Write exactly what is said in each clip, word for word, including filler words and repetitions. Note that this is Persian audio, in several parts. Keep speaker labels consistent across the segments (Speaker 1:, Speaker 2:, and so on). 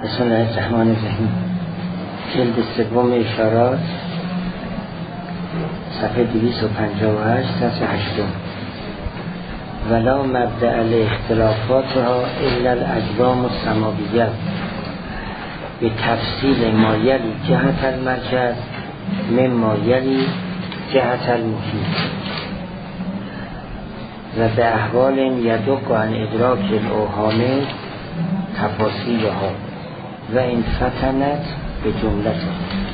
Speaker 1: بسم الله الرحمن الرحیم. جلد سوم اشارات، صفحه دویست و پنجاه و هشت، سطر هشتم. ولا مبدأ الاختلافاتها الا الاجرام السماویه به تفصیل ما یلی جهت المرکز من ما یلی جهت المحیط و به احوال یدق عن ادراک الاوهام تفاصیلها و این فتنت به جملت.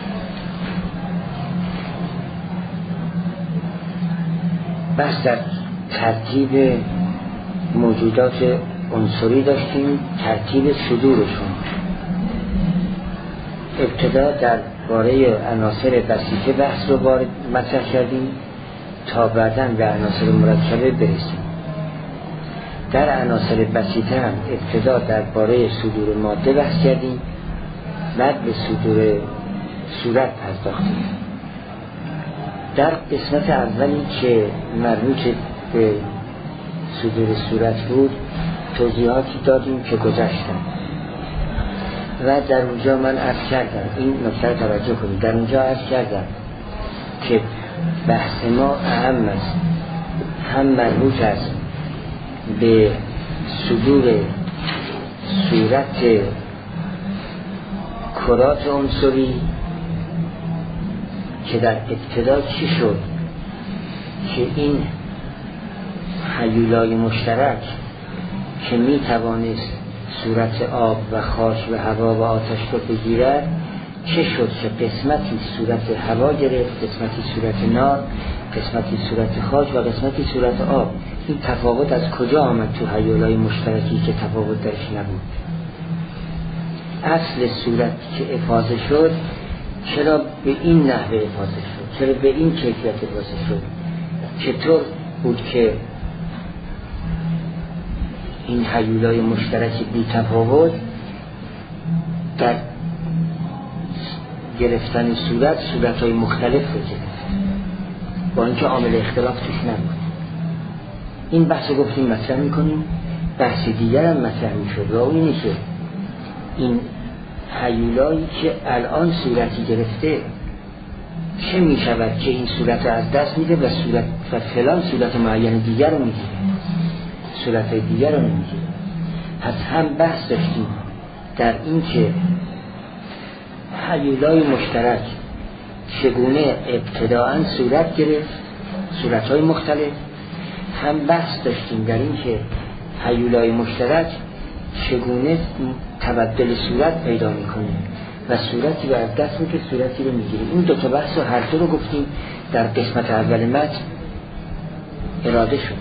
Speaker 1: بحث در ترتیب موجودات عنصری داشتیم، ترتیب صدورشون. ابتدا در باره عناصر بسیطه بحث رو وارد مطرح کردیم تا بعداً به عناصر مرکبه برسیم. در عناصر بسیطه هم ابتدا در باره صدور ماده بحث کردیم، بعد به صدور صورت پرداختیم. در قسمت اولی که مربوط به صدور صورت بود توضیحاتی دادیم که گذشتن و در اونجا من عرض کردم، این نکته توجه کنید، در اونجا عرض کردم که بحث ما اهم است، هم مربوط است به صدور صورت کرات عنصری که در ابتدا چی شد که این هیولای مشترک که می توانست صورت آب و خاک و هوا و آتش رو بگیرد، چه شد که قسمتی صورت هوا گرفت، قسمتی صورت نار، قسمتی صورت خاک و قسمتی صورت آب. این تفاوت از کجا آمد تو هیولای مشترکی که تفاوت درش نبود؟ اصل صورت که افاضه شد چرا به این نحوه افاضه شد؟ چرا به این کیفیت افاضه شد؟ چطور بود که این هیولای مشترکی بی تفاوت در گرفتن صورت صورتهای مختلف رو گرفت با اینکه عامل اختلاف توش نبود؟ این بحث رو گفتیم مطرح میکنیم. بحث دیگر هم مطرح میشد و اینه که این هیولایی که الان صورتی گرفته چه میشود که این صورت رو از دست میده و صورت و فلان صورت معین دیگر رو میگیره، صورت دیگر رو نمیگیره. پس هم بحث داشتیم در این که هیولای مشترک چگونه ابتداعاً صورت گرفت، صورتهای مختلف. هم بحث داشتیم در این که هیولای مشترک چگونه تبدل صورت پیدا میکنه و صورتی رو از دست میده صورتی رو میگیره. این دو تا بحث رو هر دو رو گفتیم در قسمت اول متن اراده شد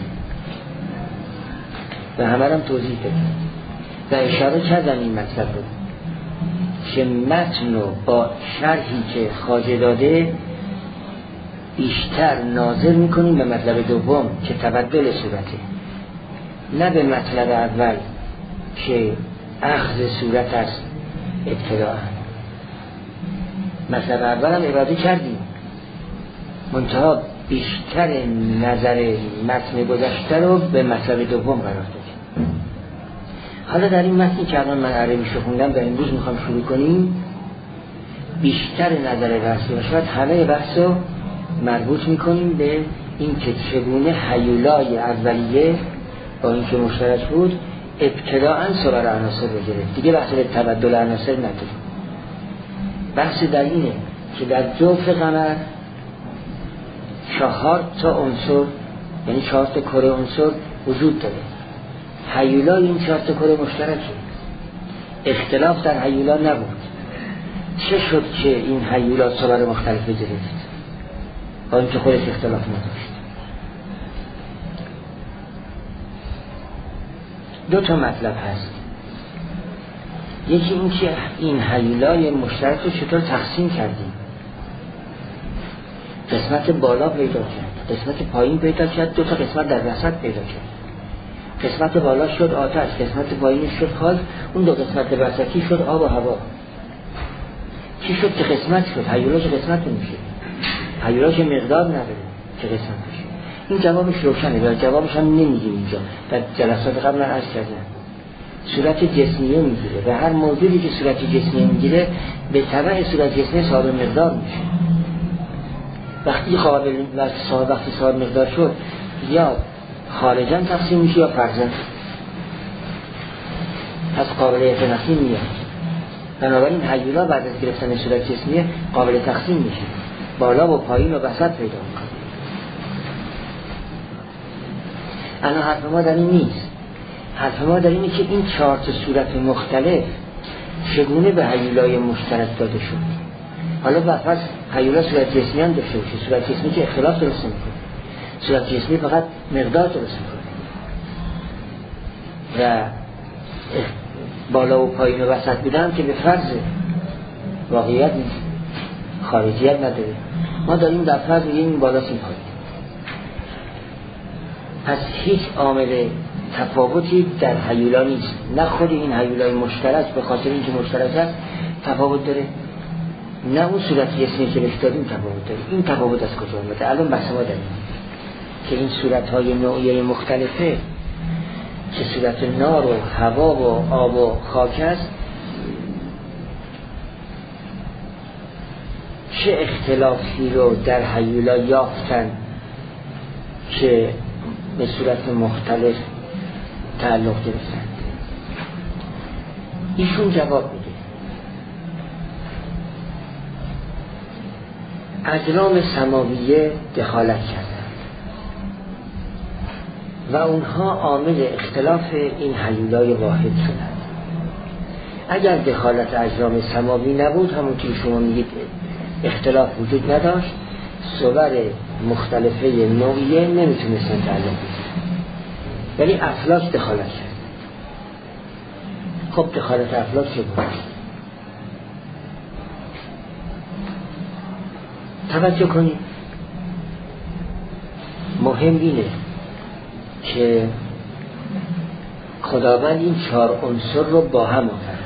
Speaker 1: و همه هم توضیح دادیم و اشاره کردم این مطلب رو که متن رو با شرحی که خواجه داده بیشتر ناظر میکنیم به مطلب دوم که تبدل صورته، نه به مطلب اول که اخذ صورت است ابتداء. مطلب اول هم اراده کردیم، منتها بیشتر نظر متن گذشته رو به مطلب دوم قرار دادیم. حالا در این متنی که الان من عربیشو خوندم و امروز میخوام شروع کنیم، بیشتر نظر بحث و شاید همه بحث رو مربوط میکنیم به این که چگونه هیولای اولیه با این که مشترک بود ابتداءً صور عناصر رو گرفت. دیگه بحث به تبدل عناصر نداریم. بحث در اینه که در جوف قمر چهار تا عنصر، یعنی چهار تا کره عنصر وجود داره. هیولای این چهار تا کره مشترکه، اختلاف در هیولا نبود. چه شد که این هیولا صور مختلفه گرفت با اینکه خودش اختلاف نداشت؟ دو تا مطلب هست. یکی این که این هیولای مشترک رو چطور تقسیم کردیم. قسمت بالا پیدا کرد، قسمت پایین پیدا کرد، دو تا قسمت در وسط پیدا کرد. قسمت بالا شد آتش، قسمت پایین شد خاک، اون دو قسمت وسطی شد آب و هوا. چی شد که قسمت شد؟ هیولا چه قسمت میشه؟ هیولا چه مقدار نداره که قسمت میشه؟ این جوابش روشنه و جوابش هم نمیگیم اینجا. در جلسات قبل من عرض کردم صورت جسمیه میگیره و هر موجودی که صورت جسمیه میگیره به تبع صورت جسمیه صاحب مقدار میشه. وقتی قابل وقتی صاحب مقدار شد یا خارجاً تقسیم میشه یا فرضاً، پس قابلیت تقسیم میاد. بنابراین هیولا بعد از گرفتن صورت جسمیه قابل تقسیم میشه، بالا و پایین و وسط پیدا میکنه. الان حرف ما در این نیست، حرف ما در اینه که این چهار تا صورت مختلف چگونه به هیولای مشترک داده شد. حالا بعد هیولا صورت جسمی هم داشته باشه، صورت جسمی که اختلاف درست میکنه، صورت جسمی فقط مقدار درست میکنه و بالا و پایین و وسط بودن که به فرض واقعیت نیست، خارجیت نداره. ما داریم در فرض میگیم این بالا این پایین. پس هیچ عامل تفاوتی در هیولا نیست، نه خود این هیولای مشترک به خاطر اینکه مشترک است تفاوت داره، نه اون صورت جسمی که بهش دادیم تفاوت داره. این تفاوت از کجا اومده؟ الان بحث ما داریم که این صورت‌های نوعی مختلفه که صورت نار و هوا و آب و خاک است چه اختلافی رو در هیولا یافتن که به صورت مختلف تعلق گرفتن. ایشون جواب میده اجرام سماویه دخالت کردن و اونها عامل اختلاف این هیولای واحد شدن. اگر دخالت اجرام سماوی نبود، همون که شما میگید اختلاف وجود نداشت، صور مختلفه نوعیه نمیتونستن تعلق بگیرن، ولی افلاک دخالت کرد. خب دخالت افلاک چه بود؟ توجه کنید، مهم اینه که خداوند این چهار عنصر رو با هم آورد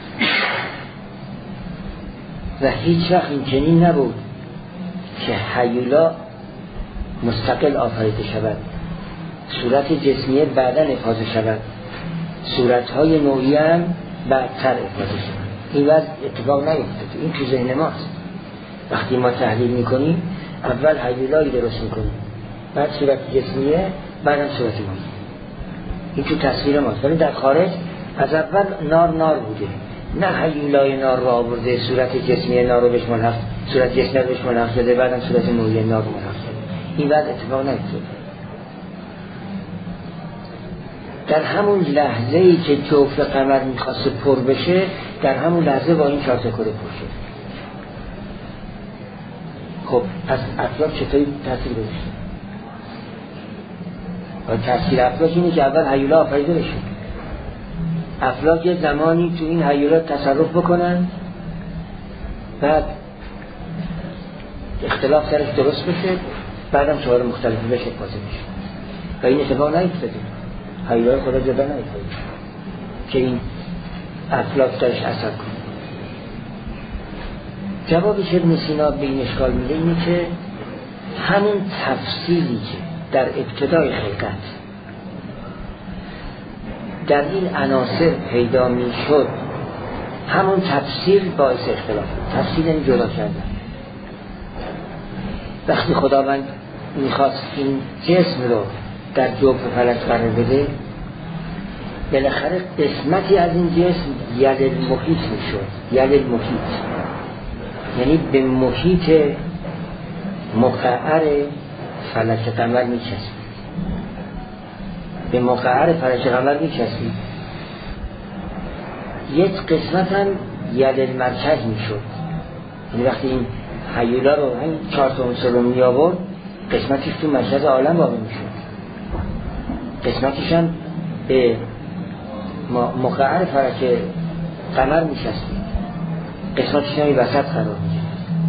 Speaker 1: و هیچ وقت این چنین نبود که هیولا مستقل آفریده شود، صورت جسمیه بعداً افاضه شود، صورتهای نوعی هم بعدتر افاضه شود. این وضع اتفاق نیفتاد، این تو ذهن ماست. وقتی ما تحلیل میکنیم اول هیولایی درست میکنیم، بعد صورت جسمیه، بعدم صورت نوعی. این تو تصویر ماست، ولی در خارج از اول نار نار بوده، نه هیولای نار را آورده صورت جسمیه نار رو بهش ملحق، صورت جسمیه رو بهش ملحق شده، بعدم صورت نوعی نار رو ملحق شده. این وضع اتفاق نیفتاد. در همون لحظه ای که جوف قمر میخواسته پر بشه، در همون لحظه با این چهار تا کره پر شد. خب پس افلاک چطوری تاثیر گذاشته؟ و تاثیر افلاک اینه که اول هیولا آفریده بشه، افلاک یه زمانی تو این هیولا تصرف بکنن، بعد اختلاف سرش درست بشه، بعدم چهار مختلفی بشه پازه بشه. و این اتفاق نیفتاده، هیولای خدا جدا نیفتاده که این افلاک درش اثر کنه. جوابش ابن سینا به این اشکال میده اینه که همون تفصیلی که در ابتدای خلقت در این عناصر پیدا میشد، همون تفصیل باعث اختلاف بود. تفصیل یعنی جدا کردن. وقتی خداوند میخواست این جسم رو در جوف فلک قرار بده، بالاخره قسمتی از این جسم یل المحیط میشد. یل المحیط یعنی به محیط مقعر فلک قمر میچسبید، به مقعر فلک قمر میچسبید. یک قسمت هم ید المرکز میشد، یعنی وقتی این هیولا رو این چهار تا عنصر رو می آورد، قسمتش تو مرکز عالم واقع میشد، قسمتش هم به مقعر فلک قمر میچسبید، قسمتش هم وسط قرار میگیره.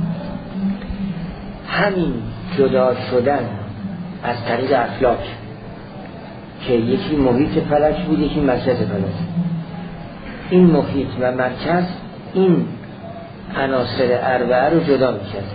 Speaker 1: همین جدا شدن از طریق افلاک که یکی محیط فلک بود، یکی مرکز فلک، این محیط و مرکز این عناصر اربعه رو جدا میکرد.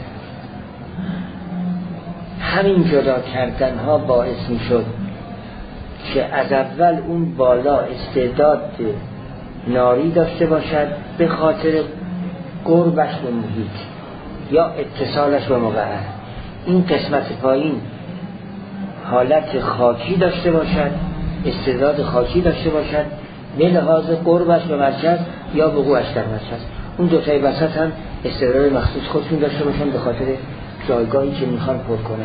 Speaker 1: همین جدا کردن ها باعث میشد که از اول اون بالا استعداد ناری داشته باشد به خاطر قربش به محیط یا اتصالش به مقعر. این قسمت پایین حالت خاکی داشته باشد، استعداد خاکی داشته باشد به لحاظ قربش به مرکز یا وقوعش در مرکز. اون دوتای وسط هم استعداد مخصوص خودشون داشته باشن به خاطر جایگاهی که میخوان پر کنن.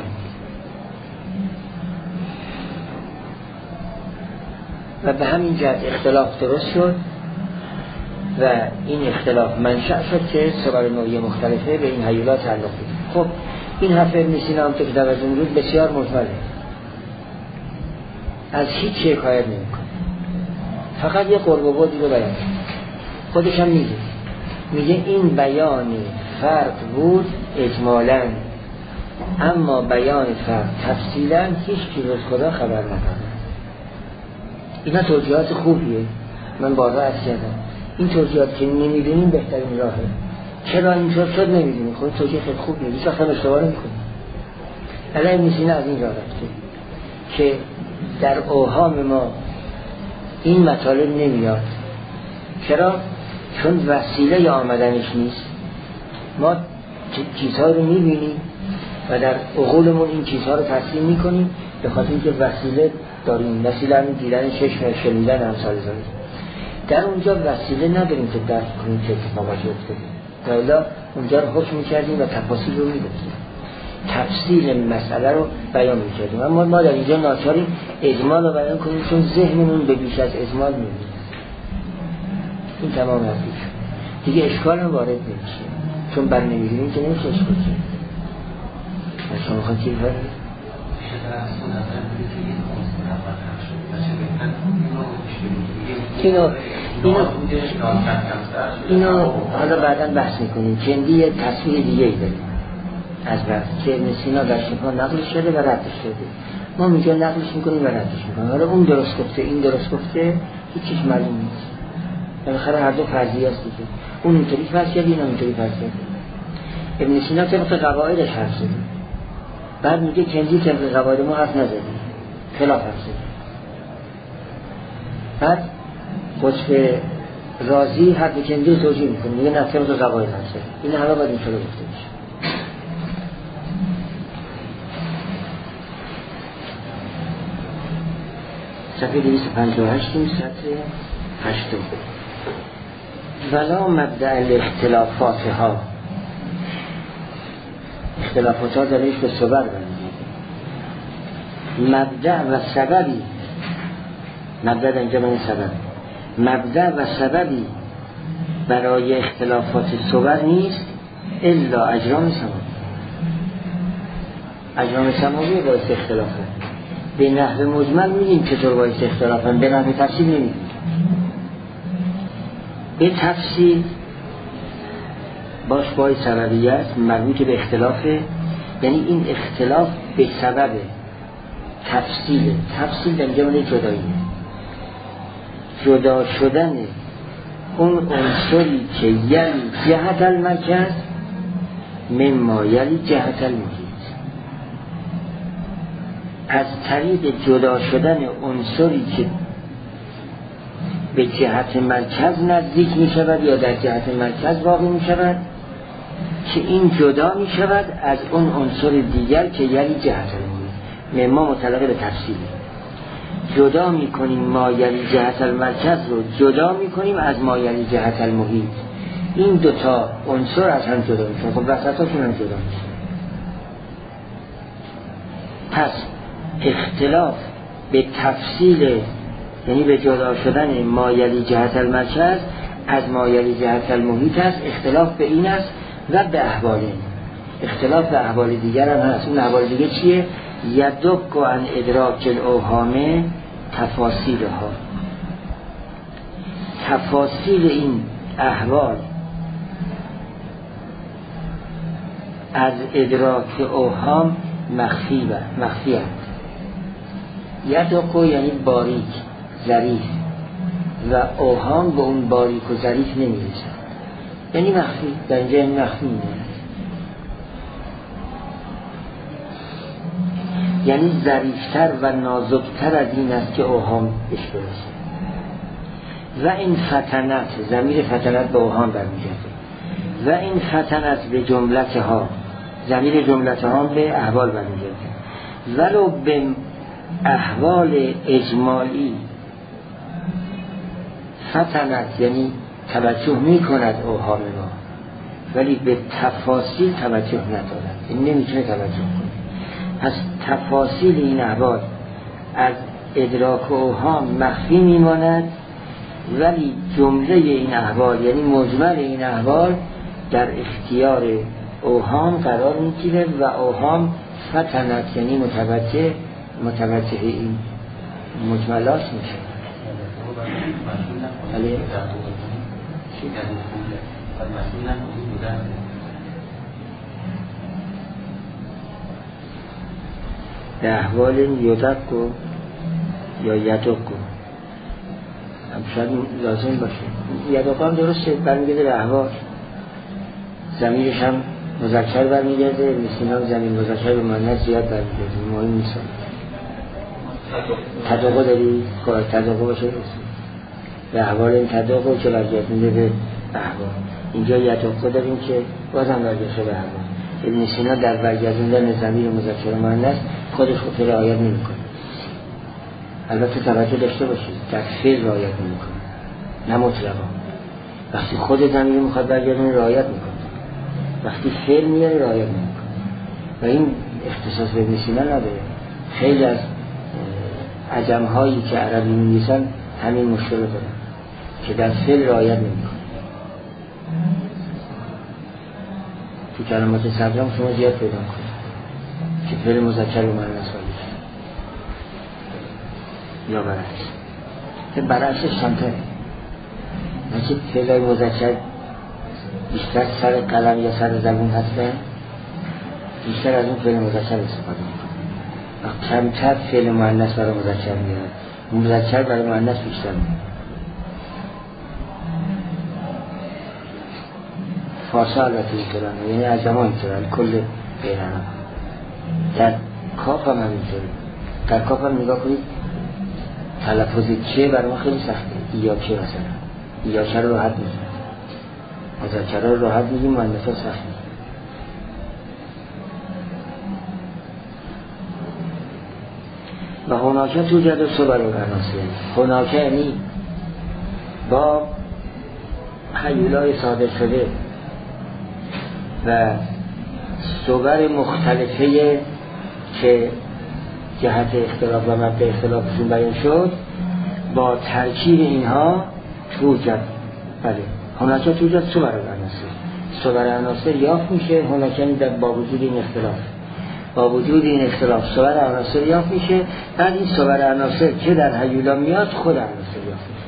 Speaker 1: و به همین جهت اختلاف درست شد و این اختلاف منشأ شد که سوال نوعی مختلفه به این هیولا تعلق بید. خب این حرف ابن سینا هم تو کتاب از امروز بسیار مجمله، از هیچ چی حکایت نمی‌کنه، فقط یه قرب و بعدی رو بیان خودش هم میگه میگه این بیان فرق بود اجمالاً، اما بیان فرق تفصیلاً هیچ چیز از خدا خبر نداره. اینا توجیهات خوبیه، من بارها عرض کردم این توجیهات که نمیدونیم بهترین راهه. چرا اینطور شد نمیدونیم، خود توجیه خیلی خوبیه، هیچ وقت هم اشتباه نمی‌کنیم. الان میسینه از این راه رفته که در اوهام ما این مطالب نمیاد. چرا؟ چون وسیله آمدنش نیست. ما چیزها رو میبینیم و در عقولمون این چیزها رو تصمیم میکنیم به خاطر اینکه وسیله داریم. وسیله همین دیدن چشم، شنیدن امثال ذالک. در اونجا وسیله نداریم که درک کنیم که اتفاقاتی افتاده، والا اونجا رو حکم میکردیم و تفاصیل رو میگفتیم، تفصیل مسئله رو بیان میکردیم. اما ما در اینجا ناچاریم اجمال رو بیان کنیم چون ذهنمون به بیش از اجمال میبینیم. این تمام حرفیش دیگه اشکال هم وارد نمیشه چون بر نمیگیریم که نمیشه اشکال کنیم. شما خواهد چیز برید؟ اینو اینو اینو حالا بعدا بحث میکنیم. چندی یه تصویر دیگه ای داریم از بحث که ابن سینا در شفا نقلش شده و ردش شده، ما میگه نقلش میکنیم و ردش میکنیم. حالا اون درست گفته این درست گفته هیچیش معلوم نیست، بالاخره هر دو فرضی هست دیگه. اون اینطوری فرض کرده این اینطوری فرض کرده. ابن سینا طبق قواعدش حرف زده، بعد میگه کندی طبق قواعد ما حرف نزده، خلاف حرف زده. بعد قطب رازی حرف کندی توجیه میکنه، میگه نه طبق قواعد حرف زده. این حالا باید اینطوری گفته میشه. صفحه دویست و پنجاه و هشت سطر هشتم. ولا مبدأ الاختلافات ها، اختلافات ها دلیلش به صبر برمیگرده. مبدأ و سببی، مبدأ در اینجا به سبب، مبدأ و سببی برای اختلافات صبر نیست الا اجرام سماوی. اجرام سماوی باعث اختلافه. به نحو مجمل میگیم چطور باعث اختلافه، به نحو تفصیل نمیگیم. به تفصیل باش باید سببیت مربوط به اختلافه، یعنی این اختلاف به سبب تفصیل. تفصیل در اینجا معنی جداییه، جدا شدن اون عنصری که یلی جهت المرکز مما یلی جهت المحیط. از طریق جدا شدن عنصری که به جهت مرکز نزدیک می شود یا در جهت مرکز واقع می شود که این جدا می شود از اون عنصر دیگر که یلی جهت المحیط. مما متعلق به تفصیل، جدا می کنیم ما یلی جهت المرکز رو جدا می کنیم از ما یلی جهت المحیط. این دوتا عنصر از هم جدا می شود، خب وسطاشون هم جدا می شود. پس اختلاف به تفصیل یعنی به جدا شدن ما یلی جهت المرکز از ما یلی جهت المحیط است. اختلاف به این است و به احوال این. اختلاف به احوال دیگر هم هست. اون احوال دیگه چیه؟ یدک عن ادراک الاوهام تفاصیلها. تفاصیل این احوال از ادراک اوهام مخفی و مخفی است. یدک یعنی باریک، ظریف، و اوهام به اون باریک و ظریف نمیرسه، یعنی مخفی. در اینجا یعنی مخفی میمونه، یعنی ظریفتر و نازکتر از این است که اوهام بهش برسه. و این فتنت، ضمیر فتنت به اوهام برمیگرده، و این فتنت به جملتها، ضمیر جملتها به احوال برمیگرده، ولو به احوال اجمالی فتنت یعنی توجه می کند اوهام ما، ولی به تفاصیل توجه ندارد، این نمیتونه توجه کنه. پس تفاصیل این احوال از ادراک و اوهام مخفی میماند، ولی جمله این احوال یعنی مجمل این احوال در اختیار اوهام قرار میگیره و اوهام فتنت یعنی متوجه متوجه این مجملات میشه. ولی به احوال یدک یا یدک شاید لازم باشه. یدک هم درسته برمیگرده به احوال، ضمیرش هم مذکر برمیگرده، مثل هم ضمیر مذکر به مؤنث زیاد برمیگرده، مهم نیست. تداقا داری؟ کار تداقا باشه به احوال این تداقا که برگردنده به احوال. اینجا یدک داریم که بازم برگرده به احوال. ابن سینا در برگردوندن ضمیر مذکر به مؤنث خودش خود رعایت نمی‌کنه. البته توجه داشته باشید در فعل رعایت نمی‌کنه، نه مطلقا. وقتی خود ضمیر میخواد برگردونه رعایت میکنه، وقتی فعل میاره رعایت نمیکنه. و این اختصاص به ابن سینا نداره. خیلی از عجم‌هایی که عربی می‌نویسن همین مشکل رو دارن که در فعل رعایت نمیکنه. تو کلمات صدرام شما زیاد پیدا کنید که فعل مذکر به مؤنث واژه یا برعکس. برعکسش کمتره. مثل فعل مذکر بیشتر سر قلم یا سر زبون هستن، بیشتر از اون فعل مذکر استفاده میکنه. کمتر فعل مؤنث برای مذکر میاد، مذکر برای مؤنث بیشتر میاد. فارسا البته اینطورن، یعنی از زمان اینطورن، کل غیرن. در کاف هم همینطوره. در کاف هم نگاه کنید تلفظ که برای ما خیلی سخته. یا که مثلا یا که رو راحت میگیم، مذکر رو راحت میگیم، مؤنث رو سخت میگیم. و هناکه توجد و صبر و عناصر. هناکه یعنی با هیولای صادر شده و صور مختلفه که جهت اختلاف و مبدأ اختلافشون بیان شد، با ترکیب اینها توجد. بله هناکه توجد صور و عناصر. صور و عناصر یافت میشه. هناکه در با وجود این اختلاف، با وجود این اختلاف صور و عناصر یافت میشه. بعد این صور و عناصر که در هیولا میاد خود عناصر یافت میشه.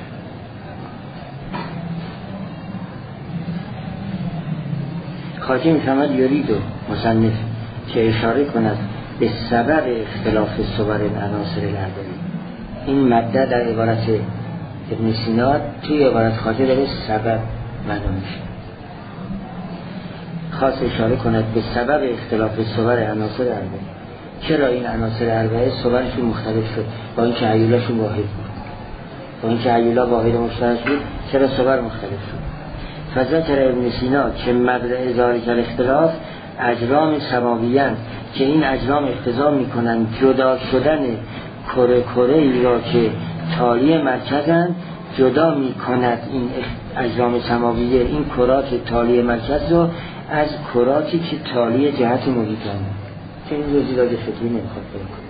Speaker 1: خاطی میفهمد یورید و مصنف که اشاره کند به سبب اختلاف صور عناصر الاربعه. این ماده در عبارت ابن سینا توی عبارت خاطی داره سبب معنا میشه. خاص اشاره کند به سبب اختلاف صور عناصر الاربعه. چرا این عناصر الاربعه صورشون مختلف شد؟ با اینکه هیولاشون واحد بود، با اینکه هیولا واحد مشترک بود، چرا صور مختلف شد؟ فذکر ابن سینا که مبدأ ذالک الاختلاف اجرام سماویان، که این اجرام اقتضا میکنن جدا شدن کره کره ای را که تالی مرکزند، جدا میکند این اجرام سماویه این کرات تالی مرکز رو از کراتی که تالی جهت محیطند. که این روزی را به فکری نمیخواد بکنه.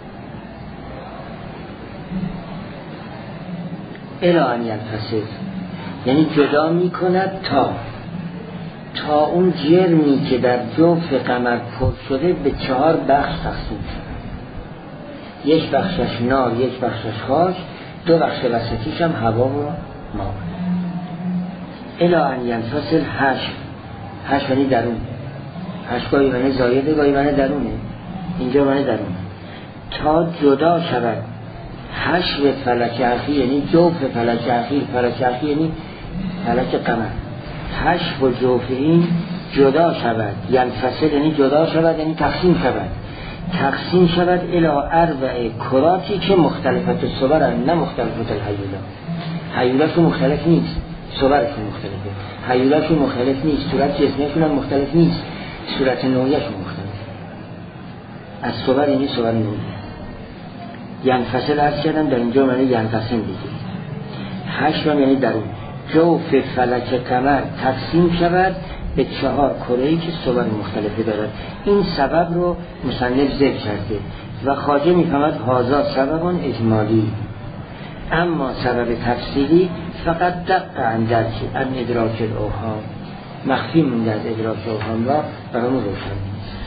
Speaker 1: الا ان ینفصل یعنی جدا میکند تا تا اون جرمی که در جوف قمر پر شده به چهار بخش تقسیم شد. یک بخشش نار، یک بخشش خاک، دو بخش وسطیش هم هوا و ما. الا ان ینفصل حشر. حشر یعنی درون. حشر گاهی معنی زایده، گاهی معنی درونه. اینجا معنی درونه. تا جدا شود حشر فلک اخیر یعنی جوف فلک اخیر، فلک اخیر یعنی فلک قمر. حشر و جوف این جدا شود، ینفصل یعنی جدا شود یعنی تقسیم شود. تقسیم شود الی اربع کراتی که مختلفت صورن، نه مختلفت الهیولا. هیولاشون مختلف نیست، صورتشون مختلفه. هیولاشون مختلف نیست، صورت جسمیشون هم مختلف نیست، صورت نوعیشون مختلفه. از صور یعنی صور نوعی. ینفصل عرض کردم در اینجا معنی ینقسم دیگه. حشر یعنی درون. جوف فلک قمر تقسیم شود به چهار کره‌ای که صور مختلفه دارد. این سبب رو مصنف ذکر کرده و خواجه می‌فهمد هذا سبب اجمالی، اما سبب تفصیلی فقط دقیق اندرک ان ادراک الاوهام، مخفی مونده از ادراک اوهام را برامون روشن نیست.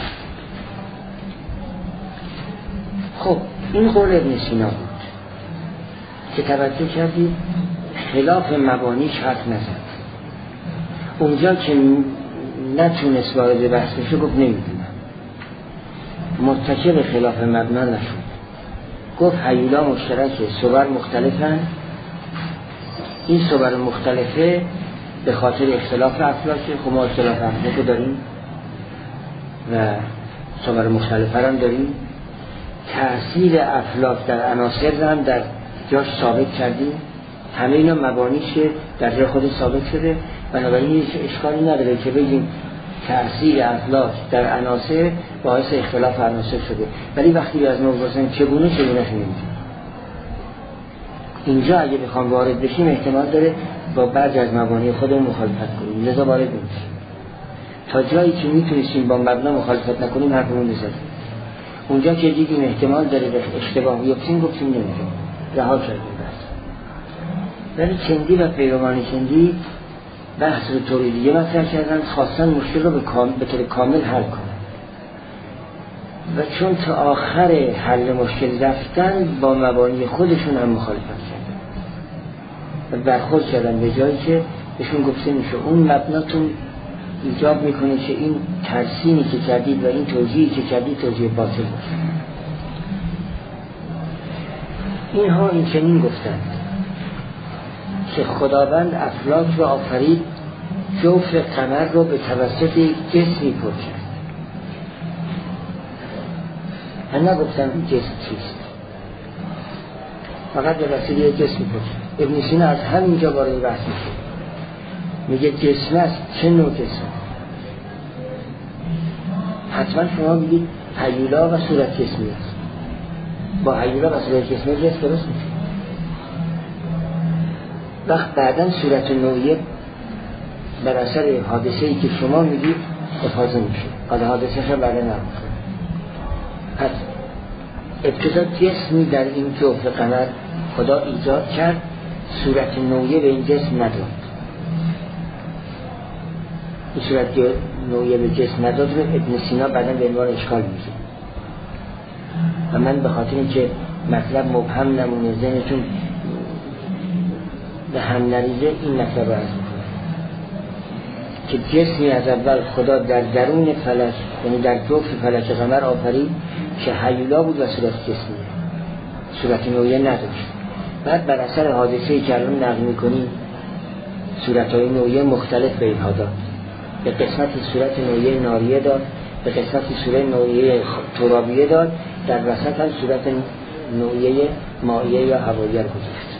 Speaker 1: خب این قول ابن سینا بود که توجه کردید خلاف مبانیش حرف نزد. اونجا که نتونست وارد بحث بشه گفت نمیدونم، متکی به خلاف مبنا نشد، گفت هیولا مشترکه، صور مختلفن، این صور مختلفه به خاطر اختلاف افلاکه. خب ما اختلاف افلاک داریم و صور مختلفه هم داریم. تأثیر افلاک در عناصر هم در جاش ثابت کردیم، همه اینا مبانیش در جای خود ثابت شده، بنابراین هیچ اشکالی نداره که بگیم تأثیر افلاک در عناصر باعث اختلاف عناصر شده. ولی وقتی از ما بپرسن چگونه چگونه نمی‌دونیم. اینجا اگه بخوام وارد بشیم احتمال داره با بعضی از مبانی خودمون مخالفت کنیم، لذا وارد نمیشیم. تا جایی که میتونیم با مبنا مخالفت نکنیم حرفمون بزنیم. اونجا که دیدیم احتمال داره به اشتباه بیفتیم گفتیم نمی‌دونیم، رها کردیم. ولی چندی و پیروان چندی بحث رو طوری دیگه مطرح کردن، خواستن مشکل رو به, کام... به طور کامل حل کنن و چون تا آخر حل مشکل رفتن با مبانی خودشون هم مخالفت کردن و برخورد کردن به جایی که بهشون گفته میشه اون مبناتون ایجاب میکنه که این ترسیمی که کردید و این توجیهی که کردید توجیه باطل باشه. اینها این چنین گفتن که خداوند افلاک رو آفرید، جوف قمر رو به توسط یک جسمی پر کرد. من نگفتم این جسم چیست، فقط به وسیله یک جسمی پر کرد. ابن سینا از همینجا وارد بحث میشه، میگه جسم است. چه نوع جسم؟ حتما شما میگید هیولا و صورت جسمی است. با هیولا و صورت جسمی جسم درست میشه. وقت بعداً صورت نوعیه بر اثر حادثه‌ای که شما میگید افاظه میشه. حالا حادثه شما بعدا نمیشه. پس ابتدا جسمی در این جوف قمر خدا ایجاد کرد، صورت نوعیه به این جسم نداد. این صورت نوعیه به جسم نداد رو ابن سینا بعدا به عنوان اشکال میشه و من به خاطر اینکه مطلب مبهم نمونه ذهنتون به هم نریزه این مطلب رو عرض میکنم که جسمی از اول خدا در درون فلک، یعنی در جوف فلک قمر آفرید که هیولا بود و صورت جسمی، صورت نوعیه نداشت. بعد بر اثر حادثه‌ای که الان نقل میکنیم صورت‌های نوعیه مختلف به اینها داد. به قسمتی صورت نوعیه ناریه داد، به قسمتی صورت نوعیه ترابیه داد، در وسط هم صورت نوعیه مائیه یا هواییه گذاشت.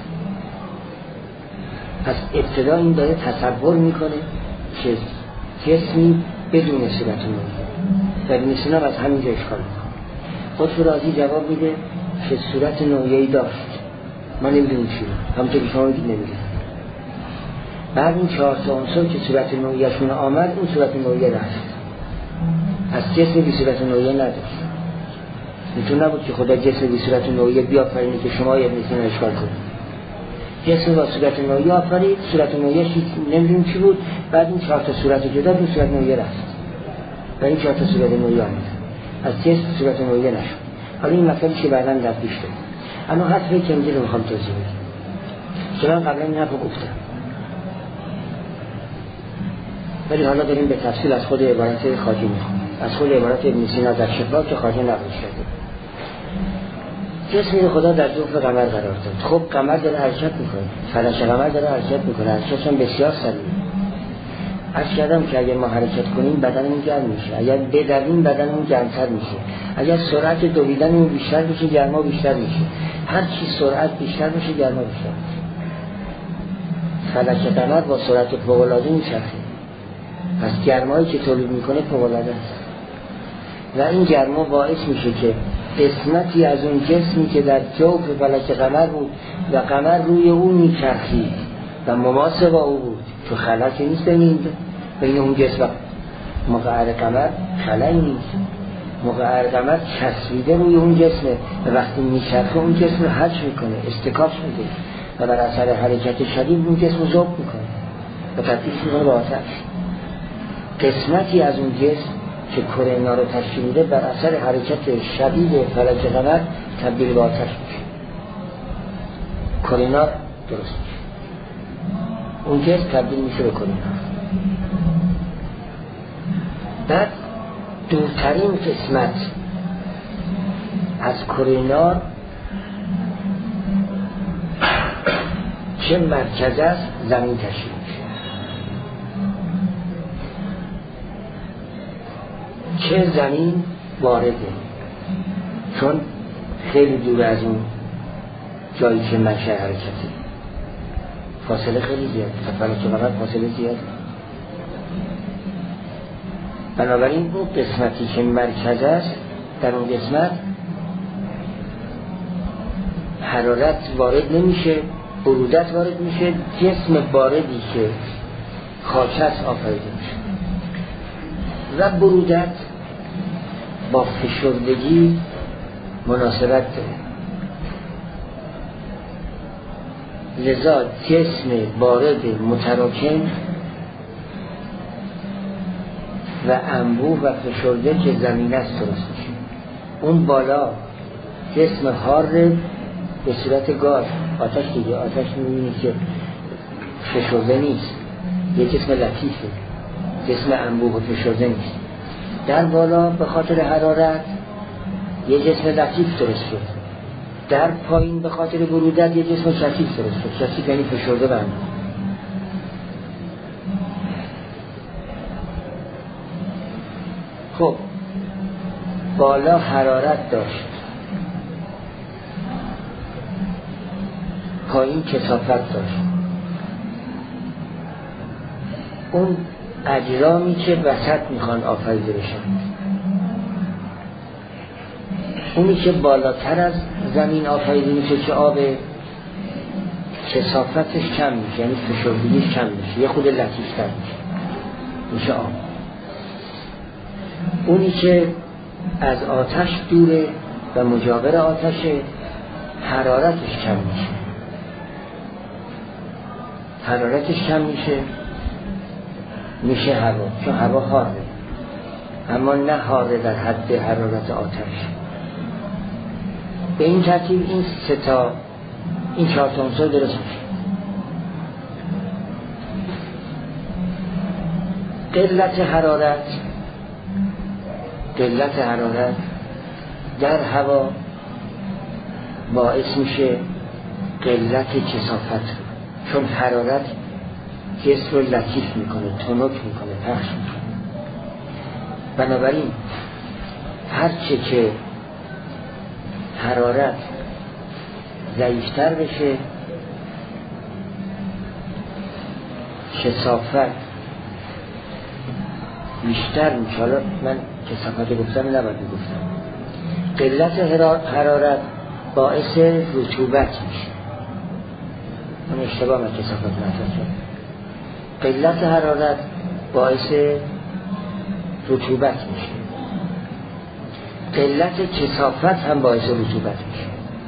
Speaker 1: پس ابتدا این داره تصور میکنه که جسمی بدون صورت نوعیه. در ابن سینا از همینجا اشکال میکنه. قطب رازی جواب میده که صورت نوعیه‌ای داشت، ما نمیدونیم چی رو، همونطور که شما میگید نمیدونیم. بعد این چهار تا عنصر که صورت نوعیه‌شون آمد، اون صورت نوعیه رفت، از جسم بی صورت نوعیه نداشت. میتونه نبود که خدا جسم بی صورت نوعیه بیافرینه که شما ابن سینا اشکال کنید. جسم با صورت نوعیه آفرید، صورت نوعیه نمیدونیم چی بود، بعد این چهار تا صورت جدا به صورت نوعیه رفت و این چهار تا صورت نوعیه آمد، از جسم صورت نوعیه نشد. حالا این مطلبی که بعداً در پیش داریم، اما حرفی که اینجا رو میخوام توضیح بدم. چرا قبلا این حرفو گفتم، ولی حالا داریم به تفصیل از خود عبارت خواجه میخونیم، از خود عبارت ابن سینا در شفا که خواجه نقل کرده. جسمی خدا در جوف قمر قرار داد. خب قمر داره حرکت میکنه، فلک قمر داره حرکت میکنه، حرکتش هم بسیار سریع. عرض کردم که اگر ما حرکت کنیم بدنمون گرم میشه، اگر بدویم بدنمون گرمتر میشه، اگر سرعت دویدنمون بیشتر بشه گرما بیشتر میشه، هر چی سرعت بیشتر بشه گرما بیشتر میشه. فلک قمر با سرعت فوق‌العاده میچرخه، پس گرمایی که تولید میکنه فوق‌العاده است و این گرما باعث میشه که قسمتی از اون جسمی که در جوف فلک قمر بود و قمر روی اون میچرخید و مماس با او بود، تو خلایی نیست بین بین اون جسم و مقعر قمر، خلایی نیست، مقعر قمر چسبیده روی اون جسمه و وقتی میچرخه اون جسم رو حج میکنه، استکاش میده و بر اثر حرکت شدید اون جسم رو ذوب میکنه و تبدیل میکنه با آتش. قسمتی از اون جسم که کره اینا رو تشکیل میده بر اثر حرکت شدید فلک قمر تبدیل به آتش میشه، کره اینا درست میشه، اون جسم تبدیل میشه به کره اینا. بعد دورترین قسمت از کره نار چه مرکز است زمین تشکیل میشه، چه زمین وارده، چون خیلی دور از اون جایی که منشأ حرکته، فاصله خیلی زیاد، فلک قمر فاصله زیاده. بنابراین اون قسمتی که مرکز است در اون قسمت حرارت وارد نمیشه، برودت وارد میشه، جسم باردی که خاک است آفریده میشه و برودت با فشردگی مناسبت داره. لذا جسم بارد متراکم و انبوه و فشرده که زمین است درست میشه. اون بالا جسم حار به صورت گاز، آتش دیگه، آتش میبینید که فشرده نیست، یه جسم لطیفه، جسم انبوه و فشرده نیست. در بالا به خاطر حرارت یه جسم لطیف درست شد، در پایین به خاطر برودت یه جسم کثیف درست شد. کثیف یعنی فشرده و انبوه. خب بالا حرارت داشت، پایین کثافت داشت. اون اجرامی که وسط میخوان آفریده بشن، اونی که بالاتر از زمین آفریده میشه که آب کثافتش کم میشه، یعنی فشردگیش کم میشه، یه خود لطیفتر میشه، میشه آب. اونی که از آتش دوره و مجاور آتشه، حرارتش کم میشه، حرارتش کم میشه میشه هوا، چون هوا حاره، اما نه حاره در حد حرارت آتش. به این ترتیب این سه تا این چهار تا عنصر درست میشه. قلت حرارت قلت حرارت در هوا باعث میشه قلت کثافت، چون حرارت جسم رو لطیف میکنه، تنک میکنه، پخش میکنه. بنابراین هرچه که حرارت ضعیفتر بشه، کثافت بیشتر میشه. حالا من کثافت گفتم نباید میگفتم. قلت حرارت باعث رطوبت میشه، من اشتباه من کثافت نفرد. قلت حرارت باعث رطوبت میشه، قلت کثافت هم باعث رطوبت میشه.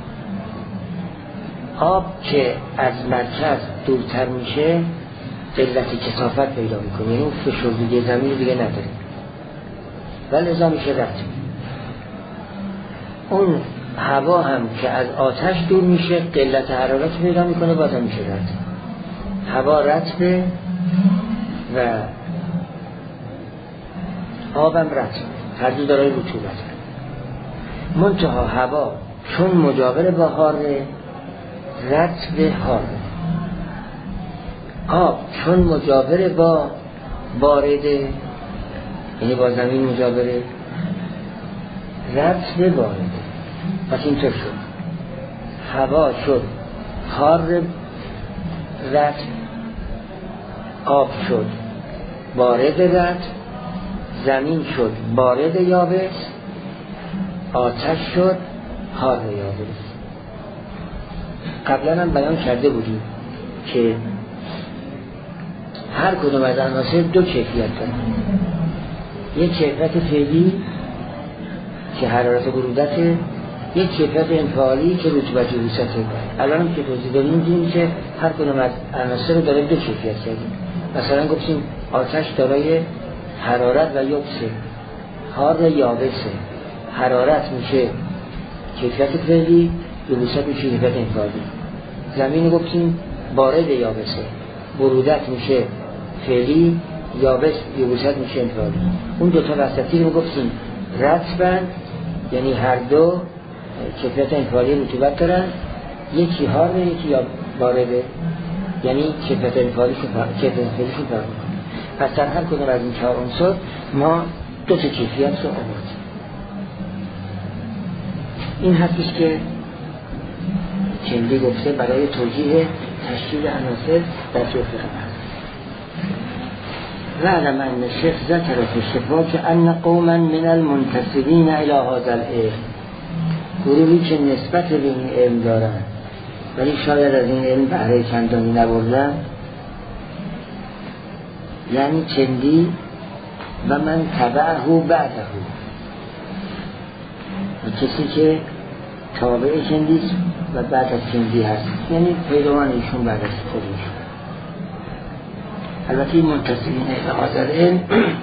Speaker 1: آب که از مرکز دورتر میشه قلت کثافت پیدا میکنه، یعنی اون فشردگی زمین دیگه نداره و لذا میشه رطب. اون هوا هم که از آتش دور میشه قلت حرارت پیدا میکنه، بازم میشه رطب. هوا رطبه و آبم رطب، هر دو دارای رطوبت. منتها هوا چون مجاور با حاره رطب حاره، آب چون مجاور با بارده، یعنی با زمین مجاوره، رطب بارده. پس اینطور شد، هوا شد حار رطب، آب شد بارد رد، زمین شد بارد یابس، آتش شد حار یابس. قبلا هم بیان کرده بودیم که هر کدوم از عناصر دو کیفیت دارن. یک کیفیت فعلی که حرارت برودته، یک کیفیت انفعالی که رطوبت یبوسته. الان هم که توضیح دادیم دیدیم که هر کدوم از عناصر رو داره دو کیفیت کردیم. مثلا گفتیم آتش دارای حرارت و یبسه، حار یابسه. حرارت میشه کیفیت فعلی، یبوست میشه کیفیت انفعالی. زمین گفتیم بارد یابسه، برودت میشه فعلی، یابس یبوست میشه انفعالی. اون دوتا وسطی رو گفتیم رطبن، یعنی هر دو کیفیت انفعالی رطوبت دارن، یکی حاره یکی یا بارده، یعنی کیفیت انفعالی کیفیت انفعالی شون فرق میکنه. پس در هر کدوم از این چهار عنصر ما دو تا کیفیت رو آوردیم. این هستش که کندی گفته برای توجیه تشکیل عناصر در جزء قمر. و علم ان الشیخ ذکر فی الشفا که ان قوما من المنتسبین الی هذا العلم، گروهی که نسبت به این علم دارن ولی شاید از این علم بهره چندانی نبردن، یعنی چندی و من تبعه بعده، و کسی که تابع چندی و بعد از چندی هست، یعنی پیروان ایشون بعد از خودشون. البته این منتسبین الی هذا العلم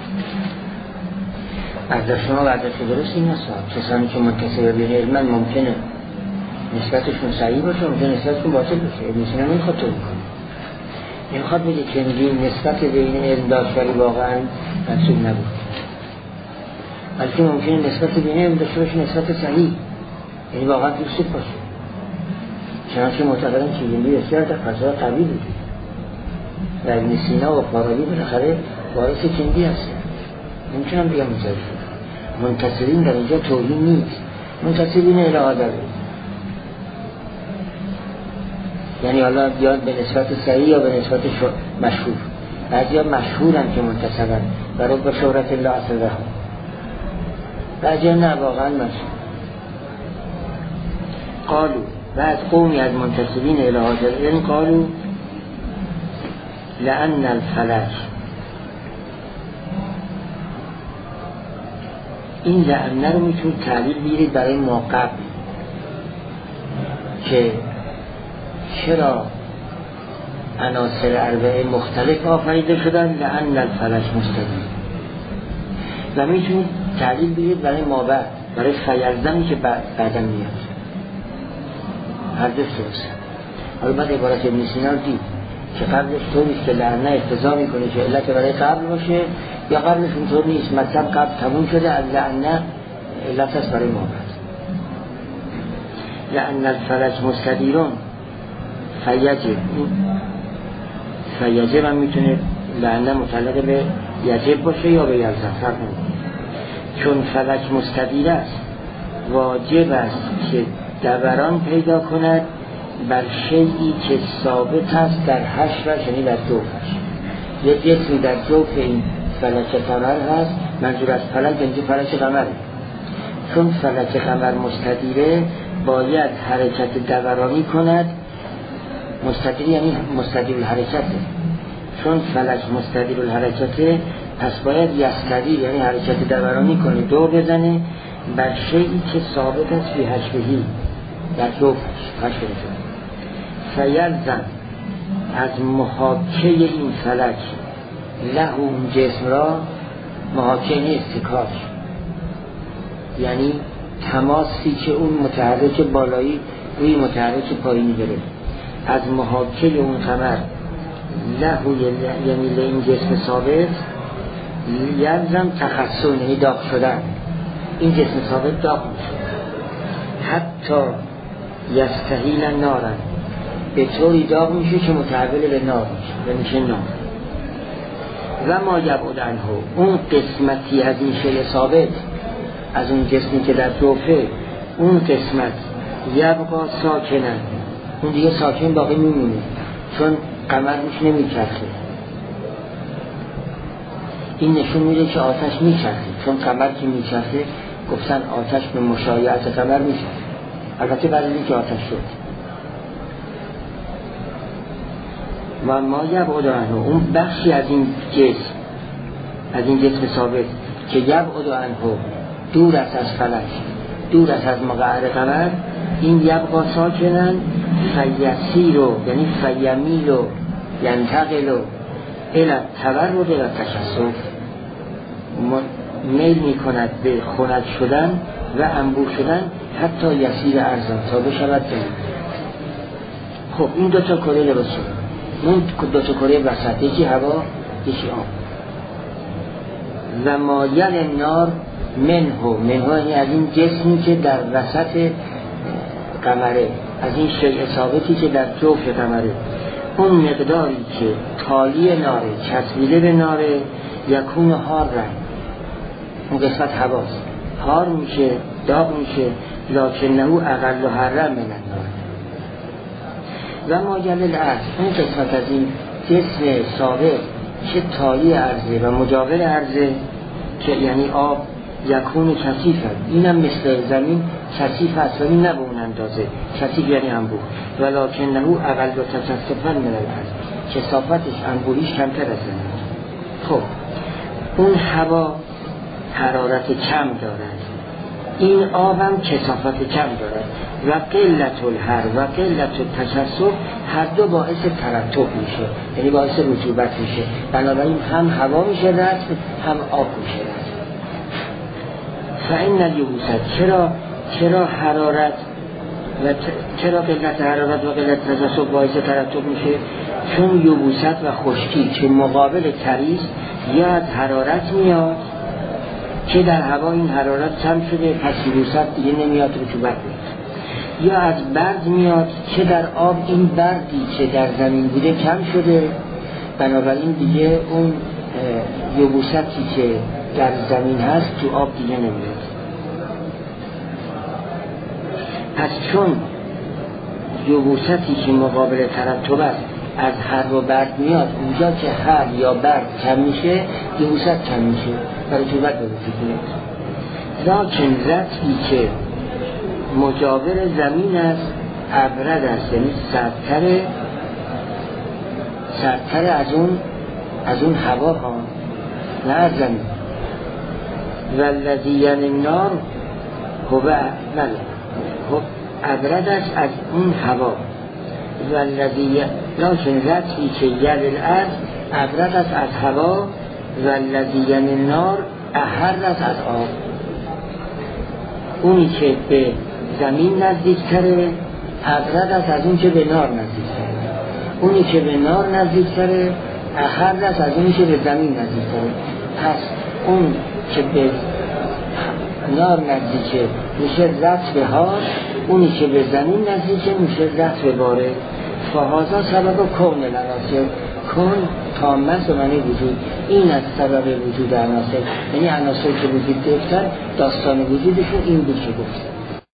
Speaker 1: از شما برداشت درست این هست. کسانی که منتسب به این علم ممکنه نسبتشون صحیح باشه، ممکنه نسبتشون باطل باشه. ابن سینا نمیخواد تو میکنه، نمیخواد بگه که این نسبت به این علم داشت ولی واقعا منصوب نبود، بلکه ممکنه نسبت به این علم داشته باشه نسبت صحیح، یعنی واقعا درست باشه. چنانچه معتقدن که این بسیار در فضای قوی بوده و ابن سینا و فارابی بالاخره باعث چندی هستن. نمیتونم بگم مزاجی منتصبین در اینجا توهین نیست، منتصبین الی هذا العلم، یعنی حالا بیاد به نسبت صحیح یا به نسبت مشهور. بعضی ها مشهورن که منتصبن برای با شهرت الله اصلا، بعضی ها نه واقعا مشهور. قالو و از قومی از منتصبین الی هذا العلم قالو لأن الفلک، این لعنه رو میتونید تعلیل بیارید برای ما قبل که چرا عناصر اربعه مختلف آفریده شدن، لأن الفلک مستقیم، و میتونید تعلیل بیارید برای ما بعد، برای فیزدمی که بعدا میاد. هر دو درسته. حالا بعد عبارت ابن سینا رو دید که قبلش طوریست که لعنه اقتضا میکنه که علت برای قبل باشه، یا قبلش اونطور نیست، مطلب قبل تموم شده، از لعنه علت است برای ما بعد. لأن الفلک مستدیرون فیجب، فیجب هم میتونه لعنه متعلق به یجب باشه یا به یلزم، فرق نمیکنه. چون فلک مستدیر است واجب است که دوران پیدا کند بر شیئی که ثابت است در حشرش، یعنی در جوفش. یک جسمی در جوف این فلک قمر هست، منظور از فلک اینجا فلک قمر، چون فلک قمر مستدیره باید حرکت دورانی کند. مستدیر یعنی مستدیر الحرکته، چون فلک مستدیر الحرکته پس باید یستدیر یعنی حرکت دورانی کنه، دور بزنه بر شیئی که ثابت است فی حشرهی، در جوفش حشرش. فیلزم از محاکه این فلک له اون جسم را، محاکه استکاک یعنی تماسی که اون متحرک بالایی روی متحرک پایینی داره، از محاکه اون قمر له یعنی له این جسم ثابت، یلزم تخصن یعنی داغ شدن، این جسم ثابت داغ میشه، حتی یستحیل نارن، به طوری داغ میشه که متحول به نار میشه و میشه نار. و ما یبعد عنه، اون قسمتی از این شیء ثابت، از اون جسمی که در جوفه، اون قسمت یبقا ساکنن، اون دیگه ساکن باقی میمونه، چون قمر روش نمیچرخه، این نشون میده که آتش میچرخه، چون قمر که میچرخه گفتن آتش به مشایعت قمر میچرخه. البته بعد از اینکه آتش شد و ما یبعد عنه، اون بخشی از این جسم، از این جسم ثابت که یبعد عنه دور است از فلک، دور است از مقعر قمر، این یبقا ساکنن فیسیر و یعنی فیمیل و ینتقل و الى تورد و تکسف، میل می کند به خنک شدن و انبوه شدن حتی یسیر ارزان تا بشود دنید. خب این دوتا کره لباس شد، اون دوتا کره وسط، یکی هوا یکی آب. و مایل نار منهو منهو یعنی از این جسمی که در وسط قمره، از این شیء ثابتی که در جوف قمره، اون مقداری که تالی ناره چسبیده به ناره یکون هار رنگ، اون قسمت هواست، هار میشه داغ میشه، لکنه اقل و حرم من النار. و مایل الارض، اون قسمت از این جسم ثابت که تالی عرضه و مجاور عرضه که یعنی آب یکون کثیف هست، اینم مثل زمین کثیف هست ولی نه به اون اندازه، کثیف یعنی انبوه، ولکنه اقل و تکثفا من الارض، کثافتش انبوهیش کمتر از زمین. خب اون هوا حرارت کم دارد، این آبم کثافت کم دارد و قلت الحر و قلت التکثف هر دو باعث ترطب میشه، یعنی باعث رطوبت میشه، بنابراین هم هوا میشه رطب هم آب میشه رطب. فإن الیبوست، چرا چرا حرارت و چرا قلت حرارت و قلت تکثف باعث ترطب میشه؟ چون یبوست و خشکی که مقابل تریز یا از حرارت میاد که در هوا این حرارت کم شده پس یبوست دیگه نمیاد رطوبت میاد، یا از برد میاد که در آب این بردی که در زمین بوده کم شده، بنابراین دیگه اون یبوستی که در زمین هست تو آب دیگه نمیاد. پس چون یبوستی که مقابل ترطب است از هر و برد میاد، اونجا که هر یا برد کم میشه یبوست کم میشه و رطوبت به وجود میاد. لکن رطبی که مجاور زمین است ابرد است، یعنی سردتر سردتر از اون از اون هوا ها، نه از زمین. والذی یعنی النار هو بله ابرد است از اون هوا. والذی لکن رطبی که یل الارض ابرد است از هوا، والذی یعنی النار احر است از آب. اونی که به زمین نزدیکتره ابرد است از اون که به نار نزدیکتره، اونی که به نار نزدیکتره احر است از اونی که به زمین نزدیکتره. پس اون که به نار نزدیکه میشه رطب ها، اونی که به زمین نزدیکه میشه رطب باره. فهذا سبب کون العناصر، کون تامه به معنی وجود، این از سبب وجود عناصر، یعنی عناصر که وجود گرفتن داستان وجودشون این بود که گفت.